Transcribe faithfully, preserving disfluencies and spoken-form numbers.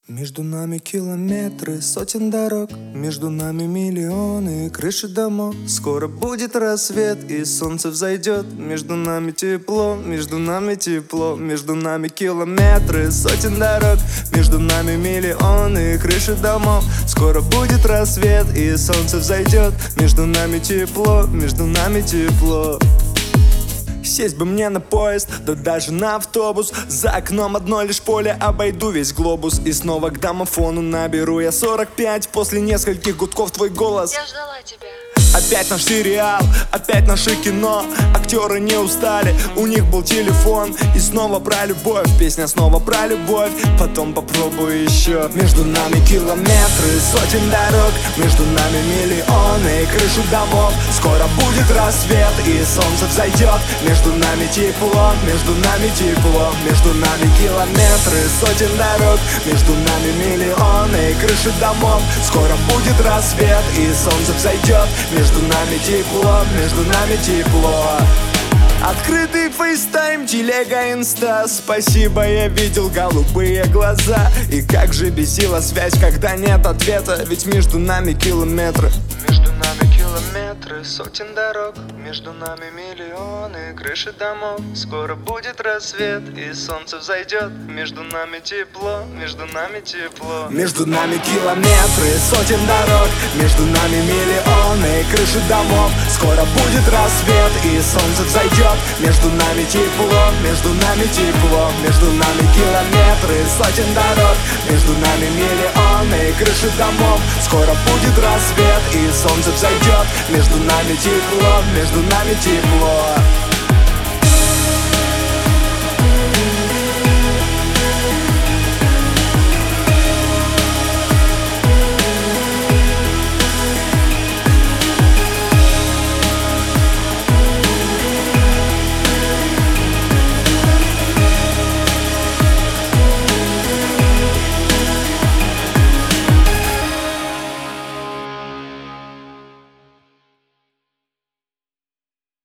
Между нами километры, сотен дорог, между нами миллионы крыши домов. Скоро будет рассвет и солнце взойдет. Между нами тепло, между нами тепло, между нами километры, сотен дорог, между нами миллионы крыши домов. Скоро будет рассвет и солнце взойдет. Между нами тепло, между нами тепло. Сесть бы мне на поезд, да даже на автобус. За окном одно лишь поле, обойду весь глобус. И снова к домофону наберу я сорок пять. После нескольких гудков твой голос: я ждала тебя. Опять наш сериал, опять наше кино. Актеры не устали, у них был телефон. И снова про любовь, песня снова про любовь. Потом попробую еще. Между нами километры, сотен дорог, между нами миллионы крыши домов. Скоро будет рассвет и солнце взойдет. Между нами тепло, между нами тепло, между нами километры, сотен дорог, между нами миллионы крыши домов. Скоро будет рассвет и солнце взойдет. Между нами тепло, между нами тепло. Открытый фейстайм, телега, инста. Спасибо, я видел голубые глаза. И как же бесила связь, когда нет ответа. Ведь между нами километры, между нами километры, сотен дорог, между нами миллионы крыши домов. Скоро будет рассвет и солнце взойдет. Между нами тепло, между нами тепло. Между нами километры, сотен дорог, между нами миллионы крыши домов. Скоро будет рассвет и солнце взойдет. Между нами тепло, между нами тепло, между нами километры, сотен дорог, между нами миллионы крыши домов. Скоро будет рассвет и солнце взойдет. Между нами тепло, между нами тепло.